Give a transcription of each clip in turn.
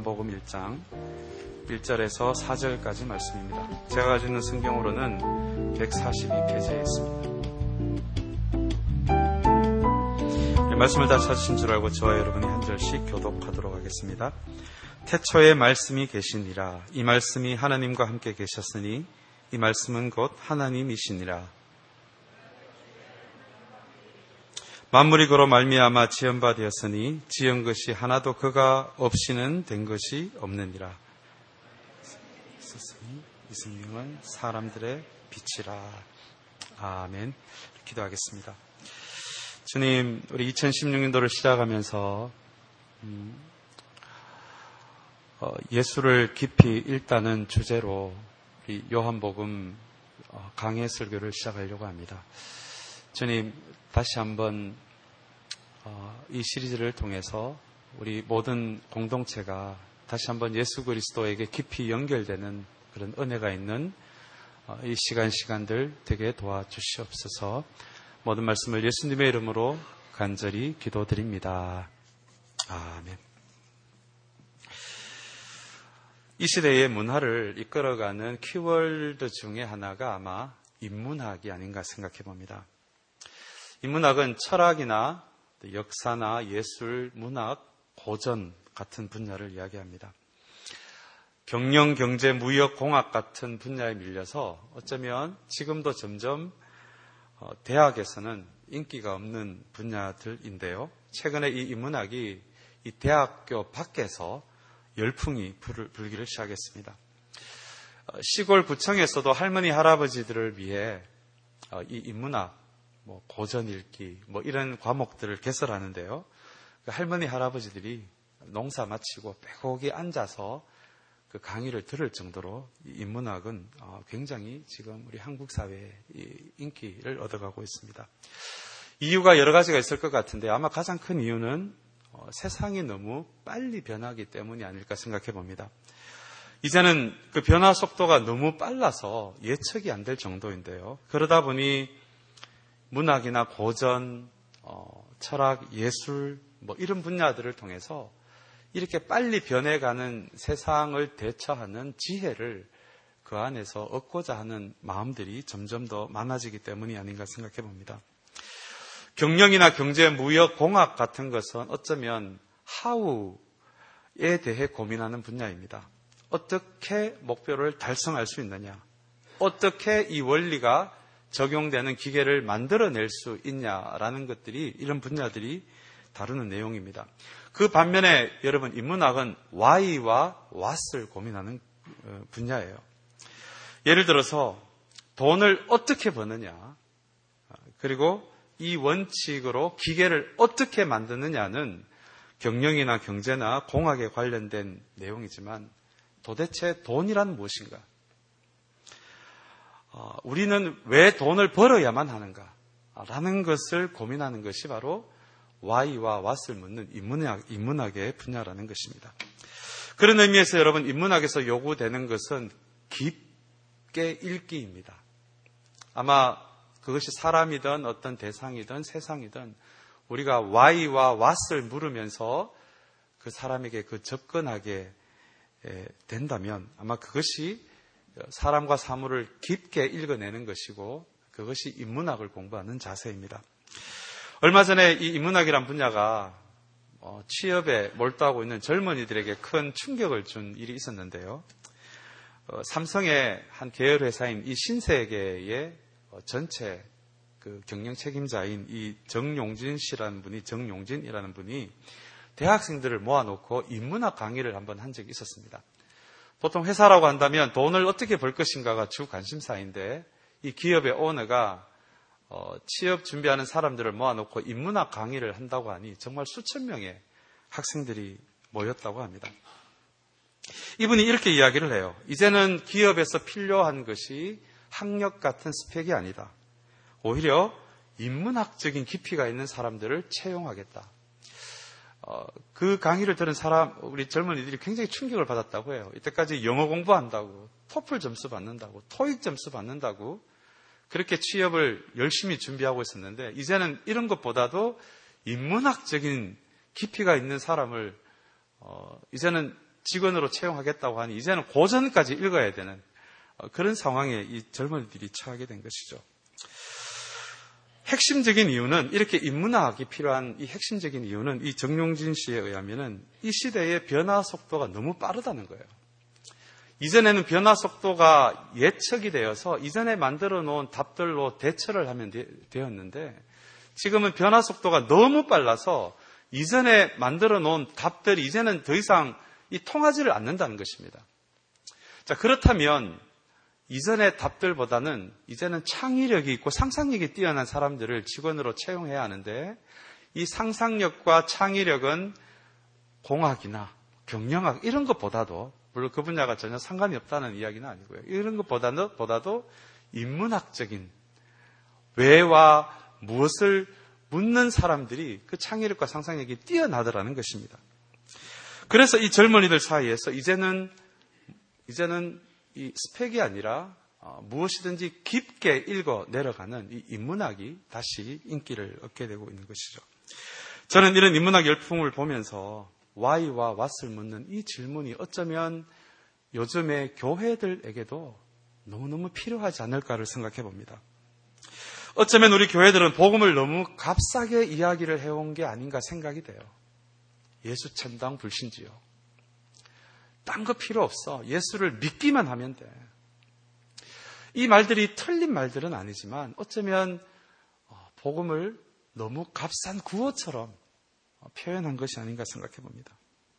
요한복음 1장 1절에서 4절까지 말씀입니다. 제가 가지고 있는 성경으로는 142페이지에 있습니다. 말씀을 다 찾으신 줄 알고 저와 여러분이 한 절씩 교독하도록 하겠습니다. 태초에 말씀이 계시니라. 이 말씀이 하나님과 함께 계셨으니 이 말씀은 곧 하나님이시니라. 만물이 그로 말미암아 지은 바 되었으니 지은 것이 하나도 그가 없이는 된 것이 없느니라. 이 성령은 사람들의 빛이라. 아멘. 기도하겠습니다. 주님, 우리 2016년도를 시작하면서 예수를 깊이 읽다는 주제로 우리 요한복음 강해 설교를 시작하려고 합니다. 주님, 다시 한번 이 시리즈를 통해서 우리 모든 공동체가 다시 한번 예수 그리스도에게 깊이 연결되는 그런 은혜가 있는 이 시간들 되게 도와주시옵소서. 모든 말씀을 예수님의 이름으로 간절히 기도드립니다. 아멘. 이 시대의 문화를 이끌어가는 키워드 중에 하나가 아마 인문학이 아닌가 생각해 봅니다. 인문학은 철학이나 역사나 예술, 문학, 고전 같은 분야를 이야기합니다. 경영, 경제, 무역, 공학 같은 분야에 밀려서 어쩌면 지금도 점점 대학에서는 인기가 없는 분야들인데요. 최근에 이 인문학이 이 대학교 밖에서 열풍이 불기를 시작했습니다. 시골 구청에서도 할머니, 할아버지들을 위해 이 인문학, 고전 읽기, 이런 과목들을 개설하는데요. 할머니, 할아버지들이 농사 마치고 빼곡히 앉아서 그 강의를 들을 정도로 이 인문학은 굉장히 지금 우리 한국 사회에 인기를 얻어가고 있습니다. 이유가 여러 가지가 있을 것 같은데 아마 가장 큰 이유는 세상이 너무 빨리 변하기 때문이 아닐까 생각해 봅니다. 이제는 그 변화 속도가 너무 빨라서 예측이 안 될 정도인데요. 그러다 보니 문학이나 고전, 철학, 예술 이런 분야들을 통해서 이렇게 빨리 변해가는 세상을 대처하는 지혜를 그 안에서 얻고자 하는 마음들이 점점 더 많아지기 때문이 아닌가 생각해 봅니다. 경영이나 경제, 무역, 공학 같은 것은 어쩌면 하우에 대해 고민하는 분야입니다. 어떻게 목표를 달성할 수 있느냐? 어떻게 이 원리가 적용되는 기계를 만들어낼 수 있냐라는 것들이 이런 분야들이 다루는 내용입니다. 그 반면에 여러분 인문학은 why와 what을 고민하는 분야예요. 예를 들어서 돈을 어떻게 버느냐, 그리고 이 원칙으로 기계를 어떻게 만드느냐는 경영이나 경제나 공학에 관련된 내용이지만 도대체 돈이란 무엇인가? 우리는 왜 돈을 벌어야만 하는가? 라는 것을 고민하는 것이 바로 why와 what을 묻는 인문학의 분야라는 것입니다. 그런 의미에서 여러분 인문학에서 요구되는 것은 깊게 읽기입니다. 아마 그것이 사람이든 어떤 대상이든 세상이든 우리가 why와 what을 물으면서 그 사람에게 접근하게 된다면 아마 그것이 사람과 사물을 깊게 읽어내는 것이고 그것이 인문학을 공부하는 자세입니다. 얼마 전에 이 인문학이란 분야가 취업에 몰두하고 있는 젊은이들에게 큰 충격을 준 일이 있었는데요. 삼성의 한 계열 회사인 이 신세계의 전체 그 경영 책임자인 이 정용진이라는 분이 대학생들을 모아놓고 인문학 강의를 한번 한 적이 있었습니다. 보통 회사라고 한다면 돈을 어떻게 벌 것인가가 주 관심사인데 이 기업의 오너가 취업 준비하는 사람들을 모아놓고 인문학 강의를 한다고 하니 정말 수천 명의 학생들이 모였다고 합니다. 이분이 이렇게 이야기를 해요. 이제는 기업에서 필요한 것이 학력 같은 스펙이 아니다. 오히려 인문학적인 깊이가 있는 사람들을 채용하겠다. 그 강의를 들은 우리 젊은이들이 굉장히 충격을 받았다고 해요. 이때까지 영어 공부한다고, 토플 점수 받는다고, 토익 점수 받는다고 그렇게 취업을 열심히 준비하고 있었는데 이제는 이런 것보다도 인문학적인 깊이가 있는 사람을 이제는 직원으로 채용하겠다고 하니 이제는 고전까지 읽어야 되는 그런 상황에 이 젊은이들이 처하게 된 것이죠. 핵심적인 이유는, 이렇게 인문학이 필요한 이 핵심적인 이유는 이 정용진 씨에 의하면은 이 시대의 변화 속도가 너무 빠르다는 거예요. 이전에는 변화 속도가 예측이 되어서 이전에 만들어 놓은 답들로 대처를 하면 되었는데, 지금은 변화 속도가 너무 빨라서 이전에 만들어 놓은 답들이 이제는 더 이상 통하지를 않는다는 것입니다. 자, 그렇다면 이전의 답들보다는 이제는 창의력이 있고 상상력이 뛰어난 사람들을 직원으로 채용해야 하는데, 이 상상력과 창의력은 공학이나 경영학 이런 것보다도, 물론 그 분야가 전혀 상관이 없다는 이야기는 아니고요, 이런 것보다도 인문학적인 왜와 무엇을 묻는 사람들이 그 창의력과 상상력이 뛰어나더라는 것입니다. 그래서 이 젊은이들 사이에서 이제는 이 스펙이 아니라 무엇이든지 깊게 읽어 내려가는 이 인문학이 다시 인기를 얻게 되고 있는 것이죠. 저는 이런 인문학 열풍을 보면서 why와 what을 묻는 이 질문이 어쩌면 요즘의 교회들에게도 너무너무 필요하지 않을까를 생각해 봅니다. 어쩌면 우리 교회들은 복음을 너무 값싸게 이야기를 해온 게 아닌가 생각이 돼요. 예수 천당 불신지요. 딴 거 필요 없어. 예수를 믿기만 하면 돼. 이 말들이 틀린 말들은 아니지만 어쩌면 복음을 너무 값싼 구호처럼 표현한 것이 아닌가 생각해 봅니다.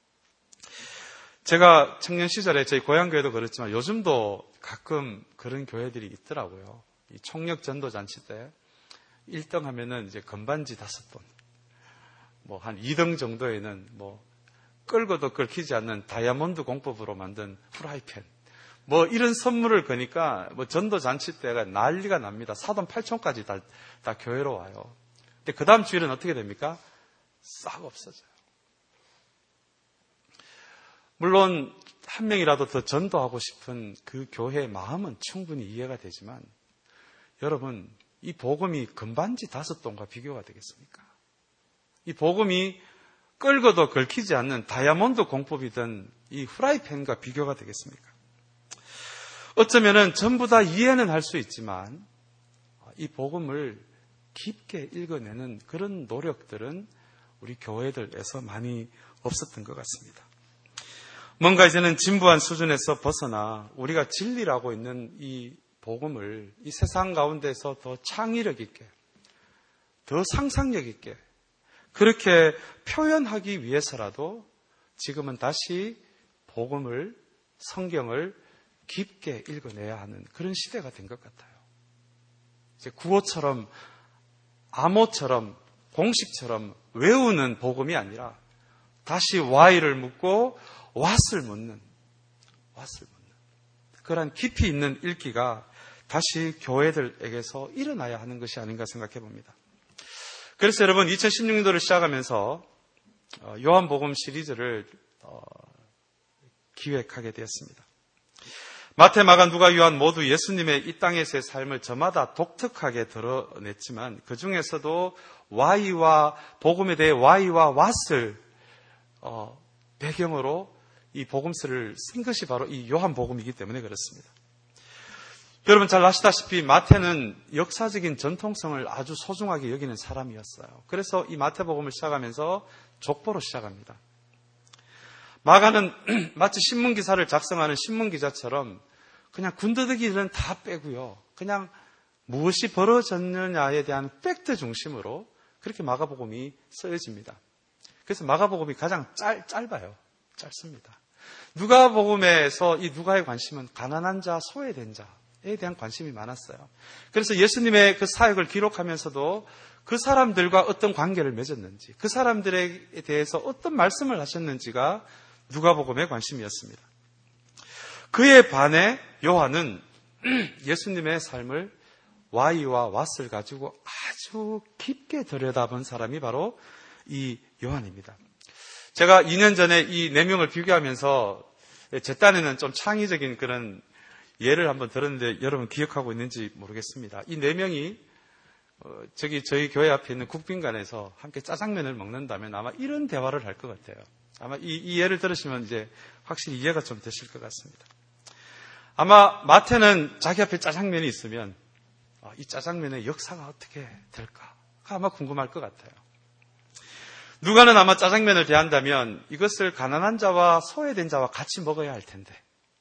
제가 청년 시절에 저희 고향교회도 그렇지만 요즘도 가끔 그런 교회들이 있더라고요. 이 총력 전도 잔치 때 1등 하면은 이제 건반지 5돈, 뭐 한 2등 정도에는 뭐 끌고도 끌히지 않는 다이아몬드 공법으로 만든 프라이팬, 뭐 이런 선물을 거니까 뭐 전도 잔치 때가 난리가 납니다. 사돈 8촌까지 다 교회로 와요. 근데 그 다음 주일은 어떻게 됩니까? 싹 없어져요. 물론 한 명이라도 더 전도하고 싶은 그 교회의 마음은 충분히 이해가 되지만, 여러분, 이 복음이 건반지 5돈과 비교가 되겠습니까? 이 복음이 끌고도 걸히지 않는 다이아몬드 공법이던 이 프라이팬과 비교가 되겠습니까? 어쩌면은 전부 다 이해는 할 수 있지만 이 복음을 깊게 읽어내는 그런 노력들은 우리 교회들에서 많이 없었던 것 같습니다. 뭔가 이제는 진부한 수준에서 벗어나 우리가 진리라고 있는 이 복음을 이 세상 가운데서 더 창의력 있게, 더 상상력 있게 그렇게 표현하기 위해서라도 지금은 다시 복음을, 성경을 깊게 읽어내야 하는 그런 시대가 된 것 같아요. 이제 구호처럼, 암호처럼, 공식처럼 외우는 복음이 아니라 다시 why를 묻고 what을 묻는 그러한 깊이 있는 읽기가 다시 교회들에게서 일어나야 하는 것이 아닌가 생각해 봅니다. 그래서 여러분, 2016년도를 시작하면서 요한복음 시리즈를 기획하게 되었습니다. 마태, 마가, 누가, 요한 모두 예수님의 이 땅에서의 삶을 저마다 독특하게 드러냈지만 그 중에서도 why와 복음에 대해 why와 what을 배경으로 이 복음서를 쓴 것이 바로 이 요한복음이기 때문에 그렇습니다. 여러분 잘 아시다시피 마태는 역사적인 전통성을 아주 소중하게 여기는 사람이었어요. 그래서 이 마태복음을 시작하면서 족보로 시작합니다. 마가는 마치 신문기사를 작성하는 신문기자처럼 그냥 군더더기는 다 빼고요. 그냥 무엇이 벌어졌느냐에 대한 팩트 중심으로 그렇게 마가복음이 쓰여집니다. 그래서 마가복음이 가장 짧아요. 짧습니다. 누가복음에서 이 누가의 관심은 가난한 자, 소외된 자에 대한 관심이 많았어요. 그래서 예수님의 그 사역을 기록하면서도 그 사람들과 어떤 관계를 맺었는지, 그 사람들에 대해서 어떤 말씀을 하셨는지가 누가복음의 관심이었습니다. 그에 반해 요한은 예수님의 삶을 why와 what을 가지고 아주 깊게 들여다본 사람이 바로 이 요한입니다. 제가 2년 전에 이 4명을 비교하면서 제 딴에는 좀 창의적인 그런 예를 한번 들었는데 여러분 기억하고 있는지 모르겠습니다. 이 4명이 저희 교회 앞에 있는 국빈관에서 함께 짜장면을 먹는다면 아마 이런 대화를 할 것 같아요. 아마 이 예를 들으시면 이제 확실히 이해가 좀 되실 것 같습니다. 아마 마태는 자기 앞에 짜장면이 있으면 이 짜장면의 역사가 어떻게 될까 아마 궁금할 것 같아요. 누가는 아마 짜장면을 대한다면 이것을 가난한 자와 소외된 자와 같이 먹어야 할 텐데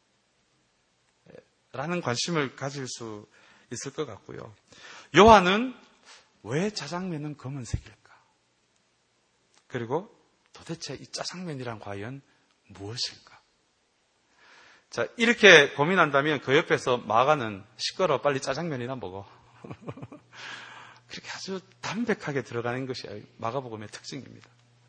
라는 관심을 가질 수 있을 것 같고요. 요한은 왜 짜장면은 검은색일까? 그리고 도대체 이 짜장면이란 과연 무엇일까? 자, 이렇게 고민한다면 그 옆에서 마가는 시끄러워 빨리 짜장면이나 먹어. 그렇게 아주 담백하게 들어가는 것이 마가복음의 특징입니다.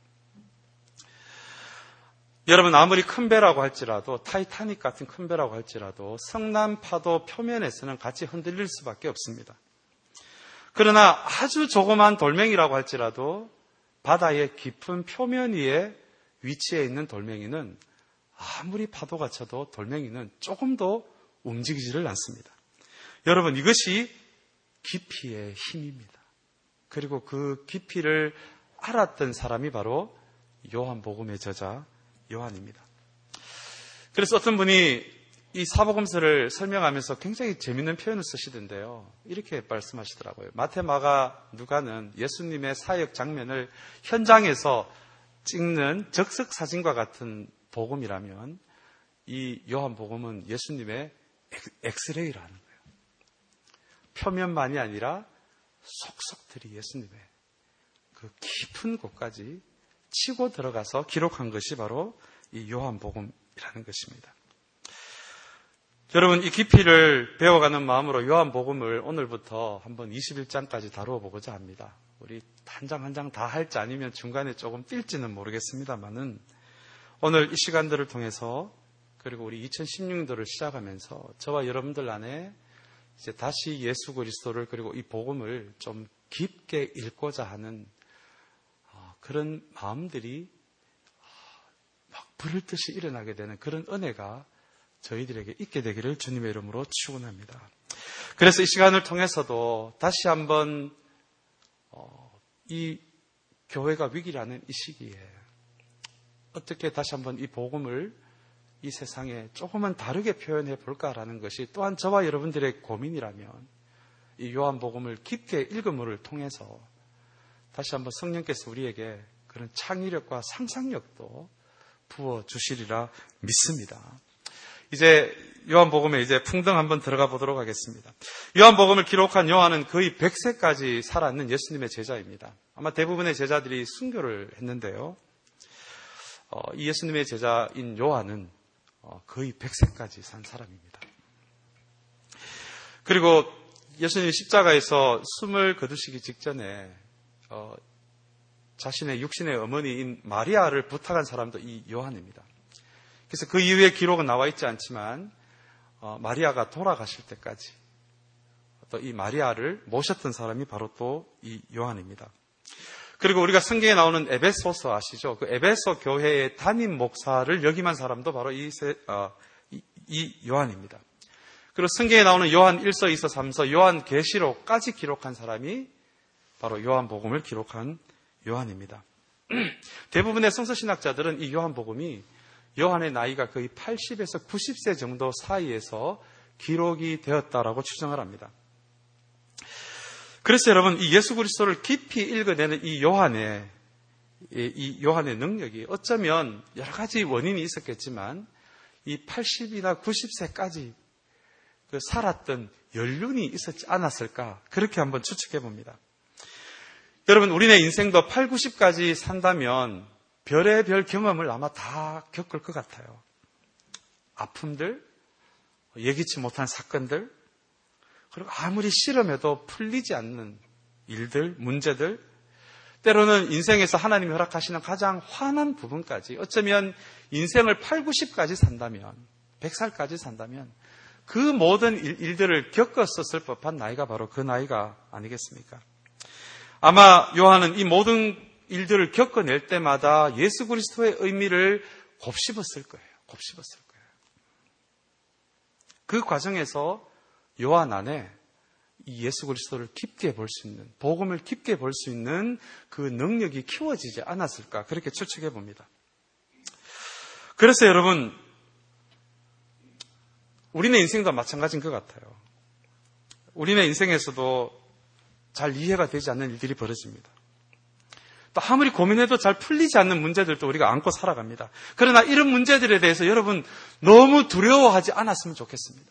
여러분, 아무리 큰 배라고 할지라도, 타이타닉 같은 큰 배라고 할지라도 성난 파도 표면에서는 같이 흔들릴 수밖에 없습니다. 그러나 아주 조그만 돌멩이라고 할지라도 바다의 깊은 표면 위에 위치해 있는 돌멩이는 아무리 파도가 쳐도 돌멩이는 조금도 움직이지를 않습니다. 여러분, 이것이 깊이의 힘입니다. 그리고 그 깊이를 알았던 사람이 바로 요한복음의 저자 요한입니다. 그래서 어떤 분이 이 사복음서를 설명하면서 굉장히 재미있는 표현을 쓰시던데요. 이렇게 말씀하시더라고요. 마태, 마가, 누가는 예수님의 사역 장면을 현장에서 찍는 적석 사진과 같은 복음이라면 이 요한복음은 예수님의 엑스레이라는 거예요. 표면만이 아니라 속속들이 예수님의 그 깊은 곳까지 치고 들어가서 기록한 것이 바로 이 요한복음이라는 것입니다. 여러분, 이 깊이를 배워가는 마음으로 요한복음을 오늘부터 한번 21장까지 다루어 보고자 합니다. 우리 한 장 한 장 다 할지 아니면 중간에 조금 뛸지는 모르겠습니다만은 오늘 이 시간들을 통해서 그리고 우리 2016년도를 시작하면서 저와 여러분들 안에 이제 다시 예수 그리스도를 그리고 이 복음을 좀 깊게 읽고자 하는 그런 마음들이 막 불을 듯이 일어나게 되는 그런 은혜가 저희들에게 있게 되기를 주님의 이름으로 축원합니다. 그래서 이 시간을 통해서도 다시 한번 이 교회가 위기라는 이 시기에 어떻게 다시 한번 이 복음을 이 세상에 조금은 다르게 표현해 볼까라는 것이 또한 저와 여러분들의 고민이라면 이 요한복음을 깊게 읽음을 통해서 다시 한번 성령께서 우리에게 그런 창의력과 상상력도 부어주시리라 믿습니다. 이제 요한복음에 이제 풍덩 한번 들어가 보도록 하겠습니다. 요한복음을 기록한 요한은 거의 100세까지 살았는 예수님의 제자입니다. 아마 대부분의 제자들이 순교를 했는데요. 이 예수님의 제자인 요한은 거의 100세까지 산 사람입니다. 그리고 예수님이 십자가에서 숨을 거두시기 직전에 자신의 육신의 어머니인 마리아를 부탁한 사람도 이 요한입니다. 그래서 그 이후에 기록은 나와 있지 않지만 마리아가 돌아가실 때까지 또 이 마리아를 모셨던 사람이 바로 또 이 요한입니다. 그리고 우리가 성경에 나오는 에베소서 아시죠? 그 에베소 교회의 담임 목사를 역임한 사람도 바로 이 요한입니다. 그리고 성경에 나오는 요한 1서, 2서, 3서, 요한 계시록까지 기록한 사람이 바로 요한복음을 기록한 요한입니다. 대부분의 성서신학자들은 이 요한복음이 요한의 나이가 거의 80에서 90세 정도 사이에서 기록이 되었다라고 추정을 합니다. 그래서 여러분, 이 예수 그리스도를 깊이 읽어내는 이 요한의 능력이 어쩌면 여러 가지 원인이 있었겠지만 이 80이나 90세까지 그 살았던 연륜이 있었지 않았을까, 그렇게 한번 추측해 봅니다. 여러분, 우리네 인생도 8, 90까지 산다면 별의별 경험을 아마 다 겪을 것 같아요. 아픔들, 예기치 못한 사건들, 그리고 아무리 실험해도 풀리지 않는 일들, 문제들, 때로는 인생에서 하나님이 허락하시는 가장 환한 부분까지, 어쩌면 인생을 8, 90까지 산다면, 100살까지 산다면 그 모든 일들을 겪었었을 법한 나이가 바로 그 나이가 아니겠습니까? 아마 요한은 이 모든 일들을 겪어낼 때마다 예수 그리스도의 의미를 곱씹었을 거예요. 그 과정에서 요한 안에 이 예수 그리스도를 깊게 볼 수 있는, 복음을 깊게 볼 수 있는 그 능력이 키워지지 않았을까, 그렇게 추측해 봅니다. 그래서 여러분, 우리네 인생도 마찬가지인 것 같아요. 우리네 인생에서도 잘 이해가 되지 않는 일들이 벌어집니다. 또 아무리 고민해도 잘 풀리지 않는 문제들도 우리가 안고 살아갑니다. 그러나 이런 문제들에 대해서 여러분 너무 두려워하지 않았으면 좋겠습니다.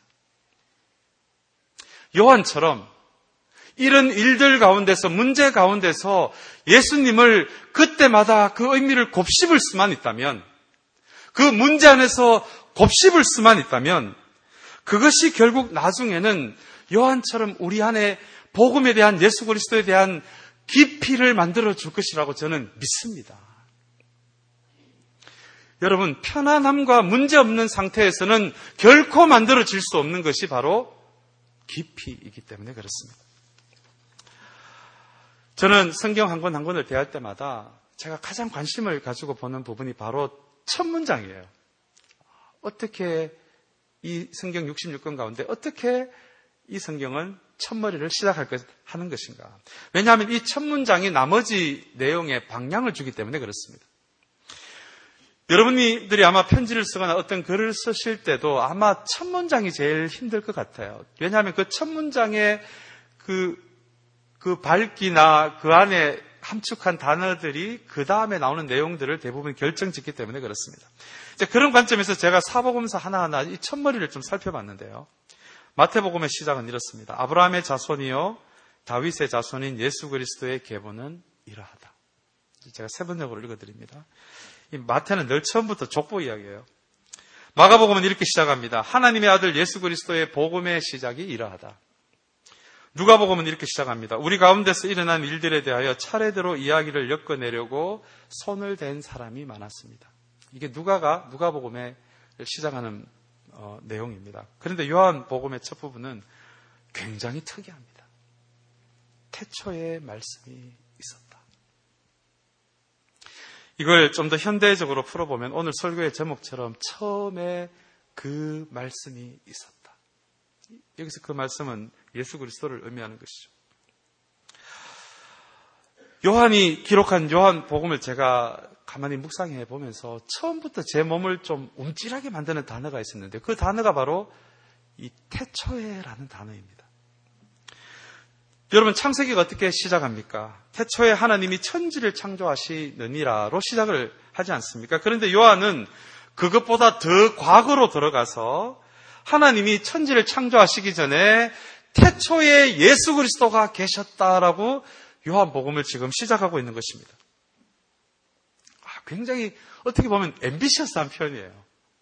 요한처럼 이런 일들 가운데서, 문제 가운데서 예수님을 그때마다 그 의미를 곱씹을 수만 있다면, 그 문제 안에서 곱씹을 수만 있다면, 그것이 결국 나중에는 요한처럼 우리 안에 복음에 대한, 예수 그리스도에 대한 깊이를 만들어 줄 것이라고 저는 믿습니다. 여러분, 편안함과 문제 없는 상태에서는 결코 만들어질 수 없는 것이 바로 깊이이기 때문에 그렇습니다. 저는 성경 한 권 한 권을 대할 때마다 제가 가장 관심을 가지고 보는 부분이 바로 첫 문장이에요. 어떻게 이 성경 66권 가운데 어떻게 이 성경은 첫머리를 하는 것인가. 왜냐하면 이 첫 문장이 나머지 내용에 방향을 주기 때문에 그렇습니다. 여러분들이 아마 편지를 쓰거나 어떤 글을 쓰실 때도 아마 첫 문장이 제일 힘들 것 같아요. 왜냐하면 그 첫 문장의 그 밝기나 그 안에 함축한 단어들이 그 다음에 나오는 내용들을 대부분 결정짓기 때문에 그렇습니다. 이제 그런 관점에서 제가 사복음서 하나하나 이 첫머리를 좀 살펴봤는데요. 마태복음의 시작은 이렇습니다. 아브라함의 자손이요 다윗의 자손인 예수 그리스도의 계보는 이러하다. 제가 세 번역으로 읽어드립니다. 이 마태는 늘 처음부터 족보 이야기예요. 마가복음은 이렇게 시작합니다. 하나님의 아들 예수 그리스도의 복음의 시작이 이러하다. 누가복음은 이렇게 시작합니다. 우리 가운데서 일어난 일들에 대하여 차례대로 이야기를 엮어내려고 손을 댄 사람이 많았습니다. 이게 누가복음에 시작하는 내용입니다. 그런데 요한복음의 첫 부분은 굉장히 특이합니다. 태초에 말씀이 있었다. 이걸 좀 더 현대적으로 풀어보면 오늘 설교의 제목처럼 처음에 그 말씀이 있었다. 여기서 그 말씀은 예수 그리스도를 의미하는 것이죠. 요한이 기록한 요한복음을 제가 가만히 묵상해 보면서 처음부터 제 몸을 좀 움찔하게 만드는 단어가 있었는데 그 단어가 바로 이 태초에라는 단어입니다. 여러분, 창세기가 어떻게 시작합니까? 태초에 하나님이 천지를 창조하시느니라로 시작을 하지 않습니까? 그런데 요한은 그것보다 더 과거로 들어가서 하나님이 천지를 창조하시기 전에 태초에 예수 그리스도가 계셨다라고 요한복음을 지금 시작하고 있는 것입니다. 굉장히 어떻게 보면 앰비셔스한 표현이에요.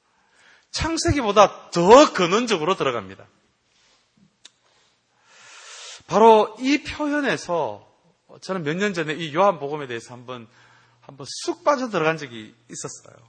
창세기보다 더 근원적으로 들어갑니다. 바로 이 표현에서 저는 몇 년 전에 이 요한복음에 대해서 한번 쑥 빠져들어간 적이 있었어요.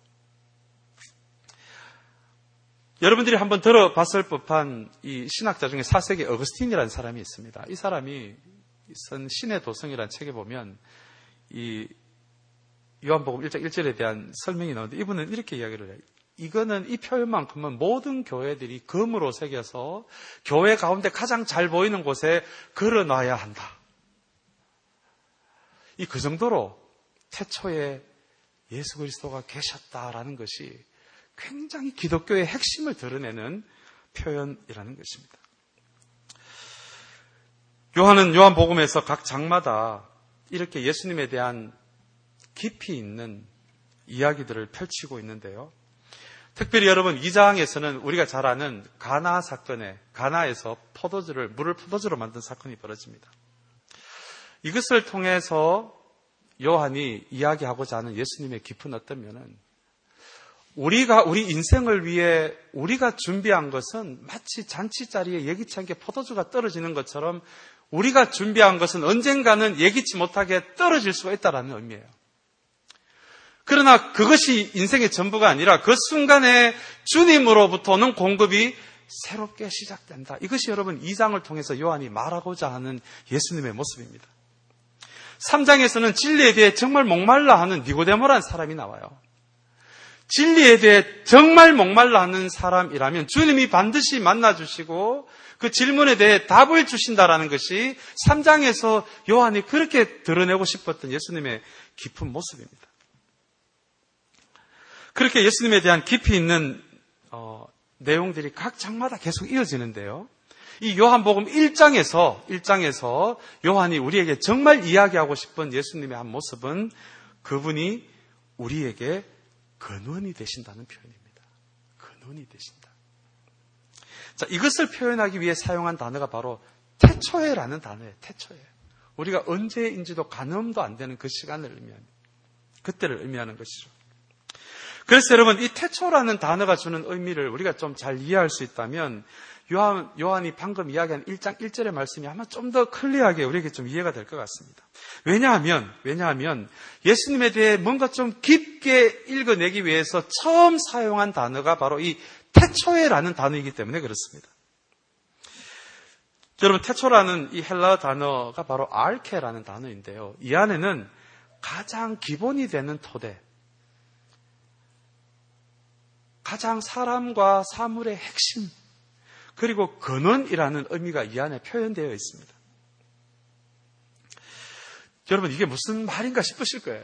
여러분들이 한번 들어봤을 법한 이 신학자 중에 4세기 어거스틴이라는 사람이 있습니다. 이 사람이 쓴 신의 도성이라는 책에 보면 이 요한복음 1장 1절에 대한 설명이 나오는데 이분은 이렇게 이야기를 해요. 이거는 이 표현만큼은 모든 교회들이 금으로 새겨서 교회 가운데 가장 잘 보이는 곳에 걸어놔야 한다. 그 정도로 태초에 예수 그리스도가 계셨다라는 것이 굉장히 기독교의 핵심을 드러내는 표현이라는 것입니다. 요한은 요한복음에서 각 장마다 이렇게 예수님에 대한 깊이 있는 이야기들을 펼치고 있는데요. 특별히 여러분 2장에서는 우리가 잘 아는 가나 사건에 가나에서 물을 포도주로 만든 사건이 벌어집니다. 이것을 통해서 요한이 이야기하고자 하는 예수님의 깊은 어떤 면은 우리 인생을 위해 우리가 준비한 것은 마치 잔치자리에 예기치 않게 포도주가 떨어지는 것처럼 우리가 준비한 것은 언젠가는 예기치 못하게 떨어질 수가 있다는 의미예요. 그러나 그것이 인생의 전부가 아니라 그 순간에 주님으로부터 오는 공급이 새롭게 시작된다. 이것이 여러분 2장을 통해서 요한이 말하고자 하는 예수님의 모습입니다. 3장에서는 진리에 대해 정말 목말라 하는 니고데모라는 사람이 나와요. 진리에 대해 정말 목말라 하는 사람이라면 주님이 반드시 만나주시고 그 질문에 대해 답을 주신다라는 것이 3장에서 요한이 그렇게 드러내고 싶었던 예수님의 깊은 모습입니다. 그렇게 예수님에 대한 깊이 있는 내용들이 각 장마다 계속 이어지는데요. 이 요한복음 1장에서 요한이 우리에게 정말 이야기하고 싶은 예수님의 한 모습은 그분이 우리에게 근원이 되신다는 표현입니다. 근원이 되신다. 자, 이것을 표현하기 위해 사용한 단어가 바로 태초에라는 단어예요. 태초에. 우리가 언제인지도 가늠도 안 되는 그 시간을 의미하는, 그때를 의미하는 것이죠. 그래서 여러분, 이 태초라는 단어가 주는 의미를 우리가 좀 잘 이해할 수 있다면 요한이 방금 이야기한 1장 1절의 말씀이 아마 좀 더 클리어하게 우리에게 좀 이해가 될 것 같습니다. 왜냐하면 예수님에 대해 뭔가 좀 깊게 읽어내기 위해서 처음 사용한 단어가 바로 이 태초에라는 단어이기 때문에 그렇습니다. 여러분, 태초라는 이 헬라어 단어가 바로 알케라는 단어인데요. 이 안에는 가장 기본이 되는 토대, 가장 사람과 사물의 핵심, 그리고 근원이라는 의미가 이 안에 표현되어 있습니다. 여러분, 이게 무슨 말인가 싶으실 거예요.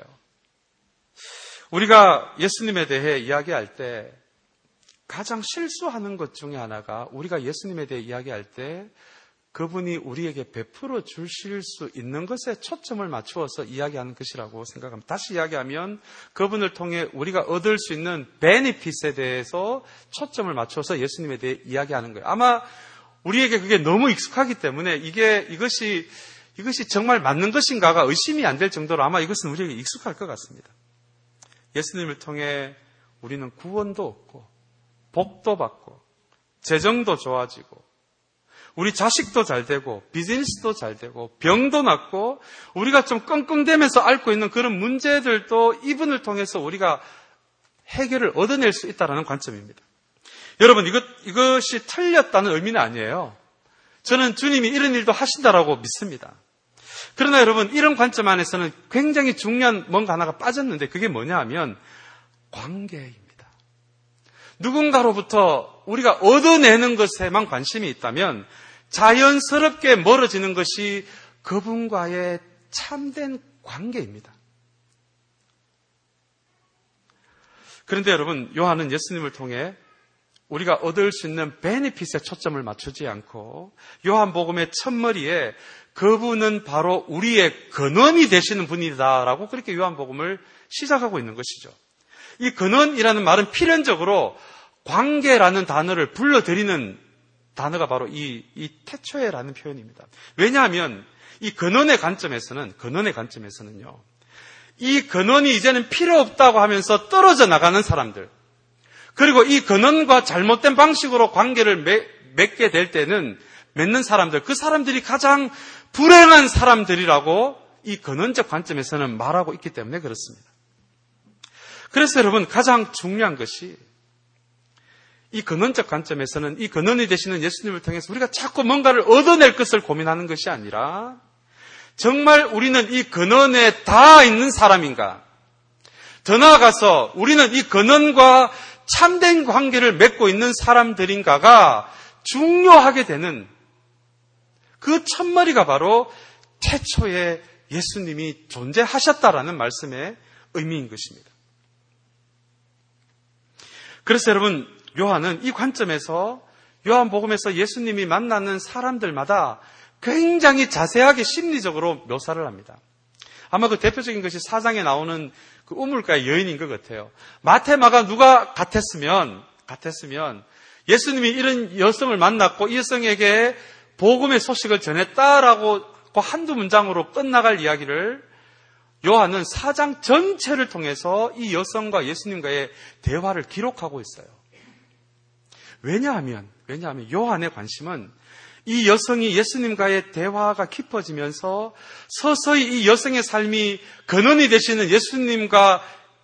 우리가 예수님에 대해 이야기할 때 가장 실수하는 것 중에 하나가, 우리가 예수님에 대해 이야기할 때 그분이 우리에게 베풀어 주실 수 있는 것에 초점을 맞추어서 이야기하는 것이라고 생각합니다. 다시 이야기하면 그분을 통해 우리가 얻을 수 있는 베네핏에 대해서 초점을 맞춰서 예수님에 대해 이야기하는 거예요. 아마 우리에게 그게 너무 익숙하기 때문에 이것이 정말 맞는 것인가가 의심이 안 될 정도로 아마 이것은 우리에게 익숙할 것 같습니다. 예수님을 통해 우리는 구원도 얻고 복도 받고 재정도 좋아지고 우리 자식도 잘 되고 비즈니스도 잘 되고 병도 낫고 우리가 좀 끙끙대면서 앓고 있는 그런 문제들도 이분을 통해서 우리가 해결을 얻어낼 수 있다는 관점입니다. 여러분, 이것이 틀렸다는 의미는 아니에요. 저는 주님이 이런 일도 하신다라고 믿습니다. 그러나 여러분, 이런 관점 안에서는 굉장히 중요한 뭔가 하나가 빠졌는데 그게 뭐냐 하면 관계입니다. 누군가로부터 우리가 얻어내는 것에만 관심이 있다면 자연스럽게 멀어지는 것이 그분과의 참된 관계입니다. 그런데 여러분, 요한은 예수님을 통해 우리가 얻을 수 있는 베네핏에 초점을 맞추지 않고 요한복음의 첫머리에 그분은 바로 우리의 근원이 되시는 분이다라고 그렇게 요한복음을 시작하고 있는 것이죠. 이 근원이라는 말은 필연적으로 관계라는 단어를 불러들이는 단어가 바로 이 태초에라는 표현입니다. 왜냐하면 이 근원의 관점에서는요, 이 근원이 이제는 필요 없다고 하면서 떨어져 나가는 사람들, 그리고 이 근원과 잘못된 방식으로 관계를 맺게 될 때는 맺는 사람들, 그 사람들이 가장 불행한 사람들이라고 이 근원적 관점에서는 말하고 있기 때문에 그렇습니다. 그래서 여러분, 가장 중요한 것이 이 근원적 관점에서는 이 근원이 되시는 예수님을 통해서 우리가 자꾸 뭔가를 얻어낼 것을 고민하는 것이 아니라 정말 우리는 이 근원에 닿아 있는 사람인가? 더 나아가서 우리는 이 근원과 참된 관계를 맺고 있는 사람들인가가 중요하게 되는 그 첫머리가 바로 태초에 예수님이 존재하셨다라는 말씀의 의미인 것입니다. 그래서 여러분, 요한은 이 관점에서 요한복음에서 예수님이 만나는 사람들마다 굉장히 자세하게 심리적으로 묘사를 합니다. 아마 그 대표적인 것이 4장에 나오는 그 우물가의 여인인 것 같아요. 마테마가 누가 같았으면 예수님이 이런 여성을 만났고 이 여성에게 복음의 소식을 전했다라고 한두 문장으로 끝나갈 이야기를 요한은 4장 전체를 통해서 이 여성과 예수님과의 대화를 기록하고 있어요. 왜냐하면 요한의 관심은 이 여성이 예수님과의 대화가 깊어지면서 서서히 이 여성의 삶이 근원이 되시는 예수님과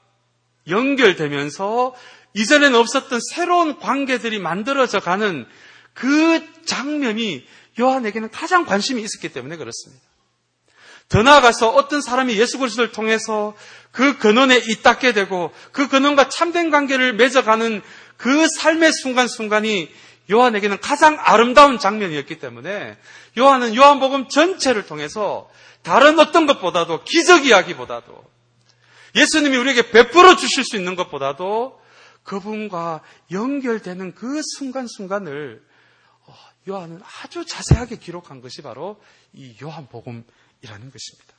연결되면서 이전에는 없었던 새로운 관계들이 만들어져 가는 그 장면이 요한에게는 가장 관심이 있었기 때문에 그렇습니다. 더 나아가서 어떤 사람이 예수 그리스도를 통해서 그 근원에 잇닿게 되고 그 근원과 참된 관계를 맺어가는 그 삶의 순간순간이 요한에게는 가장 아름다운 장면이었기 때문에 요한은 요한복음 전체를 통해서 다른 어떤 것보다도 기적 이야기보다도 예수님이 우리에게 베풀어 주실 수 있는 것보다도 그분과 연결되는 그 순간순간을 요한은 아주 자세하게 기록한 것이 바로 이 요한복음이라는 것입니다.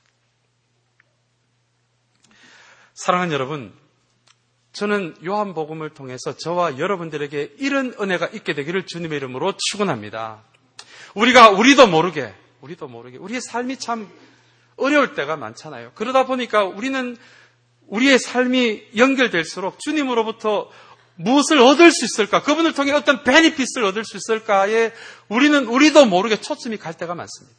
사랑하는 여러분, 저는 요한복음을 통해서 저와 여러분들에게 이런 은혜가 있게 되기를 주님의 이름으로 축원합니다. 우리도 모르게 우리의 삶이 참 어려울 때가 많잖아요. 그러다 보니까 우리는 우리의 삶이 연결될수록 주님으로부터 무엇을 얻을 수 있을까? 그분을 통해 어떤 베니핏을 얻을 수 있을까에 우리도 모르게 초점이 갈 때가 많습니다.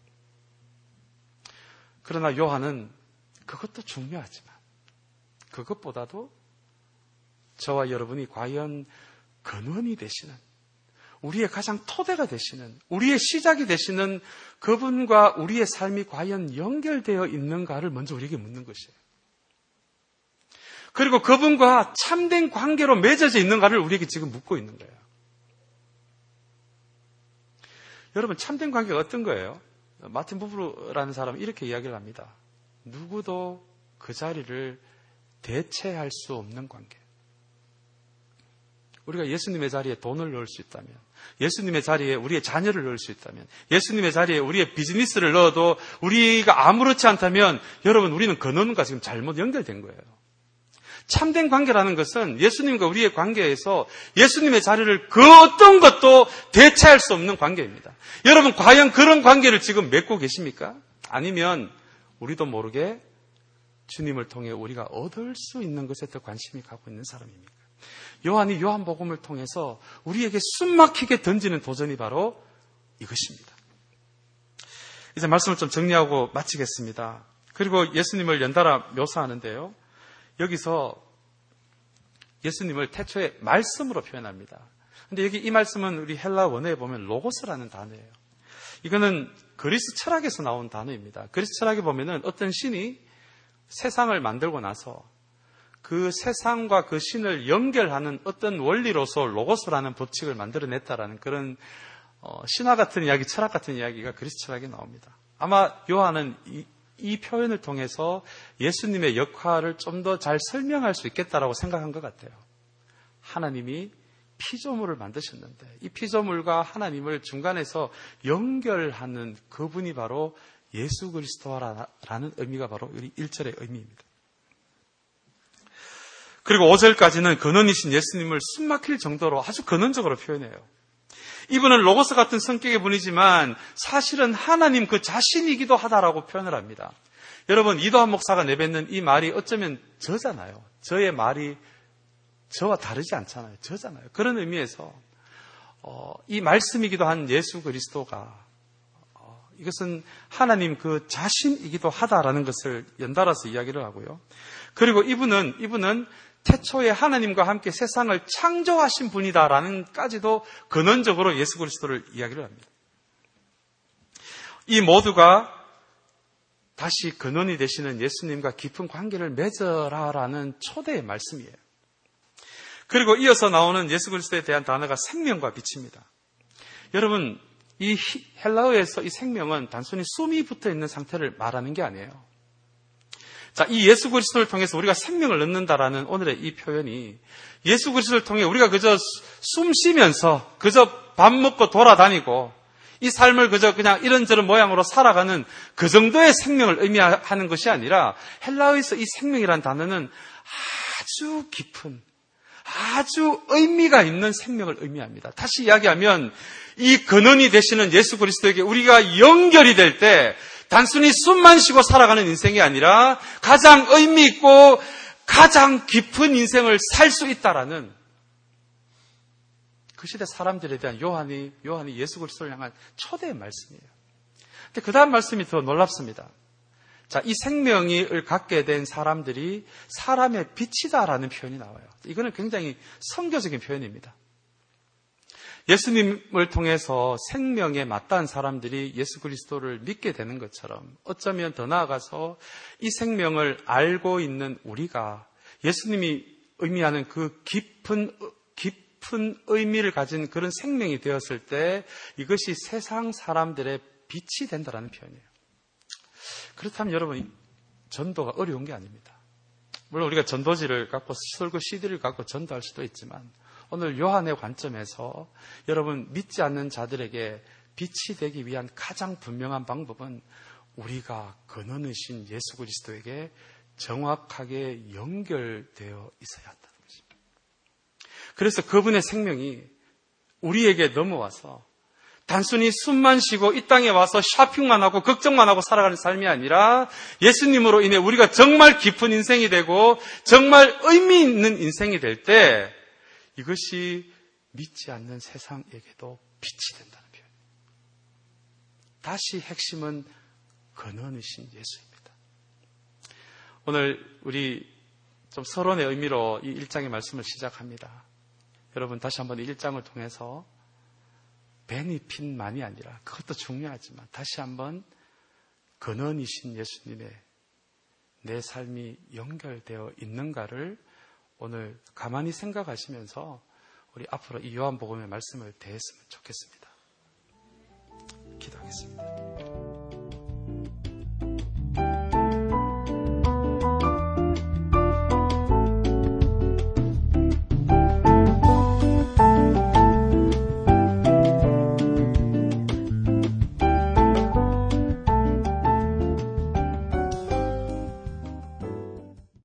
그러나 요한은 그것도 중요하지만 그것보다도 저와 여러분이 과연 근원이 되시는, 우리의 가장 토대가 되시는, 우리의 시작이 되시는 그분과 우리의 삶이 과연 연결되어 있는가를 먼저 우리에게 묻는 것이에요. 그리고 그분과 참된 관계로 맺어져 있는가를 우리에게 지금 묻고 있는 거예요. 여러분, 참된 관계가 어떤 거예요? 마틴 부브르라는 사람은 이렇게 이야기를 합니다. 누구도 그 자리를 대체할 수 없는 관계. 우리가 예수님의 자리에 돈을 넣을 수 있다면, 예수님의 자리에 우리의 자녀를 넣을 수 있다면, 예수님의 자리에 우리의 비즈니스를 넣어도 우리가 아무렇지 않다면, 여러분, 우리는 근원과 지금 잘못 연결된 거예요. 참된 관계라는 것은 예수님과 우리의 관계에서 예수님의 자리를 그 어떤 것도 대체할 수 없는 관계입니다. 여러분, 과연 그런 관계를 지금 맺고 계십니까? 아니면 우리도 모르게 주님을 통해 우리가 얻을 수 있는 것에 더 관심이 가고 있는 사람입니까? 요한이 요한복음을 통해서 우리에게 숨막히게 던지는 도전이 바로 이것입니다. 이제 말씀을 좀 정리하고 마치겠습니다. 그리고 예수님을 연달아 묘사하는데요. 여기서 예수님을 태초에 말씀으로 표현합니다. 근데 여기 이 말씀은 우리 헬라 원어에 보면 로고스라는 단어예요. 이거는 그리스 철학에서 나온 단어입니다. 그리스 철학에 보면은 어떤 신이 세상을 만들고 나서 그 세상과 그 신을 연결하는 어떤 원리로서 로고스라는 법칙을 만들어냈다라는 그런 신화 같은 이야기, 철학 같은 이야기가 그리스 철학에 나옵니다. 아마 요한은 이 표현을 통해서 예수님의 역할을 좀 더 잘 설명할 수 있겠다라고 생각한 것 같아요. 하나님이 피조물을 만드셨는데 이 피조물과 하나님을 중간에서 연결하는 그분이 바로 예수 그리스도라는 의미가 바로 우리 1절의 의미입니다. 그리고 5절까지는 근원이신 예수님을 숨막힐 정도로 아주 근원적으로 표현해요. 이분은 로고스 같은 성격의 분이지만 사실은 하나님 그 자신이기도 하다라고 표현을 합니다. 여러분, 이도한 목사가 내뱉는 이 말이 어쩌면 저잖아요. 저의 말이 저와 다르지 않잖아요. 저잖아요. 그런 의미에서 이 말씀이기도 한 예수 그리스도가 이것은 하나님 그 자신이기도 하다라는 것을 연달아서 이야기를 하고요. 그리고 이분은 태초에 하나님과 함께 세상을 창조하신 분이다라는 까지도 근원적으로 예수 그리스도를 이야기를 합니다. 이 모두가 다시 근원이 되시는 예수님과 깊은 관계를 맺어라라는 초대의 말씀이에요. 그리고 이어서 나오는 예수 그리스도에 대한 단어가 생명과 빛입니다. 여러분, 이 헬라어에서 이 생명은 단순히 숨이 붙어 있는 상태를 말하는 게 아니에요. 자, 이 예수 그리스도를 통해서 우리가 생명을 얻는다라는 오늘의 이 표현이 예수 그리스도를 통해 우리가 그저 숨 쉬면서 그저 밥 먹고 돌아다니고 이 삶을 그저 그냥 이런저런 모양으로 살아가는 그 정도의 생명을 의미하는 것이 아니라 헬라어에서 이 생명이라는 단어는 아주 깊은, 아주 의미가 있는 생명을 의미합니다. 다시 이야기하면 이 근원이 되시는 예수 그리스도에게 우리가 연결이 될 때 단순히 숨만 쉬고 살아가는 인생이 아니라 가장 의미 있고 가장 깊은 인생을 살 수 있다라는 그 시대 사람들에 대한 요한이 예수 그리스도를 향한 초대의 말씀이에요. 근데 그 다음 말씀이 더 놀랍습니다. 자, 이 생명을 갖게 된 사람들이 사람의 빛이다라는 표현이 나와요. 이거는 굉장히 선교적인 표현입니다. 예수님을 통해서 생명에 맞닿은 사람들이 예수 그리스도를 믿게 되는 것처럼 어쩌면 더 나아가서 이 생명을 알고 있는 우리가 예수님이 의미하는 그 깊은 의미를 가진 그런 생명이 되었을 때 이것이 세상 사람들의 빛이 된다는 표현이에요. 그렇다면 여러분, 전도가 어려운 게 아닙니다. 물론 우리가 전도지를 갖고 설교 CD를 갖고 전도할 수도 있지만 오늘 요한의 관점에서 여러분 믿지 않는 자들에게 빛이 되기 위한 가장 분명한 방법은 우리가 근원이신 예수 그리스도에게 정확하게 연결되어 있어야 한다는 것입니다. 그래서 그분의 생명이 우리에게 넘어와서 단순히 숨만 쉬고 이 땅에 와서 쇼핑만 하고 걱정만 하고 살아가는 삶이 아니라 예수님으로 인해 우리가 정말 깊은 인생이 되고 정말 의미 있는 인생이 될 때 이것이 믿지 않는 세상에게도 빛이 된다는 표현입니다. 다시 핵심은 근원이신 예수입니다. 오늘 우리 좀 서론의 의미로 이 1장의 말씀을 시작합니다. 여러분 다시 한번 이 1장을 통해서 베니핏만이 아니라 그것도 중요하지만 다시 한번 근원이신 예수님의 내 삶이 연결되어 있는가를 오늘 가만히 생각하시면서 우리 앞으로 이 요한복음의 말씀을 대했으면 좋겠습니다. 기도하겠습니다.